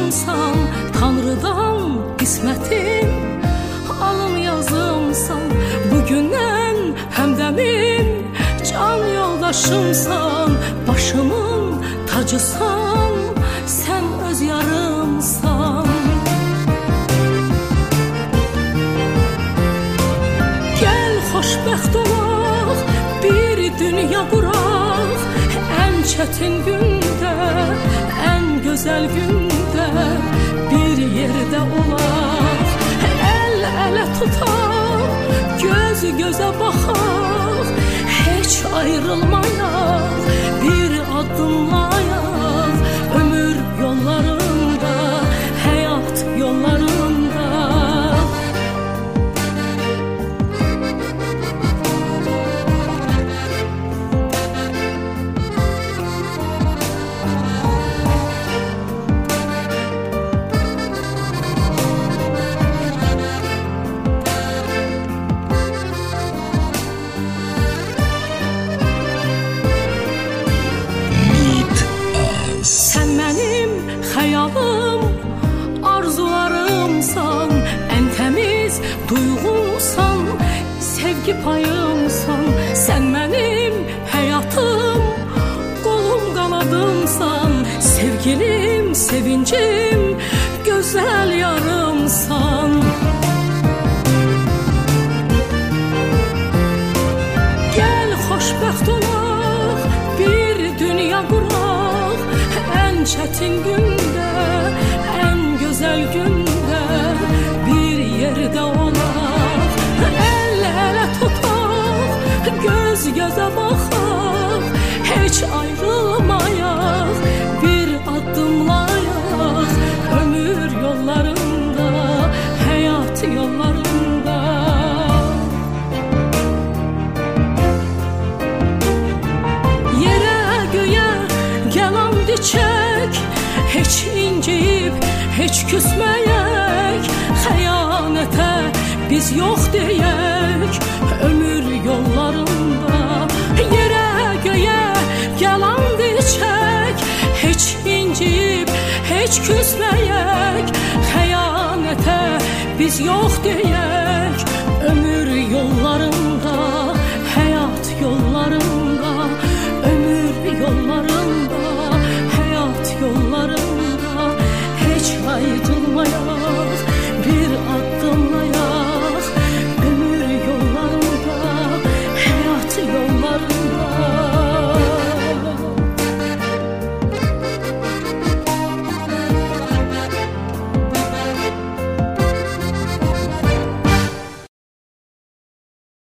başımsan, Tanrıdan qismətim, alın yazımsan, bugündən həmdəmin, can yoldaşımsan, başımın tacısan, sən öz yarımsan. Gəl xoşbəxt olaq, bir dünya quraq, ən çətin gündə, ən gözəl gündə bir yerdə olaq, əl-ələ tutaq, göz gözə baxaq, heç ayrılmayaq, bir addımlayaq, ömür yollarında, həyat yollarında. Sən mənim xəyalım, arzularımsan, ən təmiz duyğumsan, sevgi payımsan. Sən mənim həyatım, qolum qanadımsan, sevgilim, sevincim, gözəl yarımsan. Gəl xoşbəxt olaq, bir dünya quraq, ən çətin gündə, ən gözəl gündə bir yerdə olaq, əl-ələ tutaq, göz gözə baxaq, heç ayrılmayaq, bir addımlayaq, ömür yollarında, həyat yollarında. Yerə göyə gəl and içək, heç inciyib, heç küsməyək, xəyanətə biz yox deyək, ömür yollarında. Yerə göyə gəl and içək, heç inciyib, heç küsməyək, xəyanətə biz yox deyək.